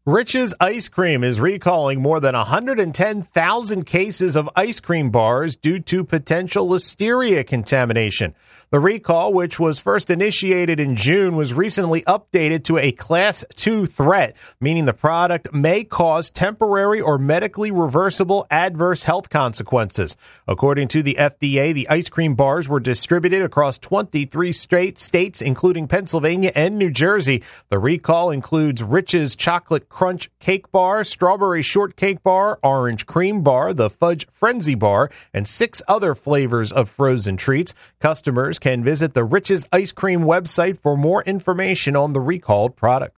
Rich's Ice Cream is recalling more than 110,000 cases of ice cream bars due to potential listeria contamination. The recall, which was first initiated in June, was recently updated to a Class 2 threat, meaning the product may cause temporary or medically reversible adverse health consequences. According to the FDA, the ice cream bars were distributed across 23 states, including Pennsylvania and New Jersey. The recall includes Rich's Chocolate Crunch Cake Bar, Strawberry Shortcake Bar, Orange Cream Bar, the Fudge Frenzy Bar, and 6 other flavors of frozen treats. Customers can visit the Rich's Ice Cream website for more information on the recalled product.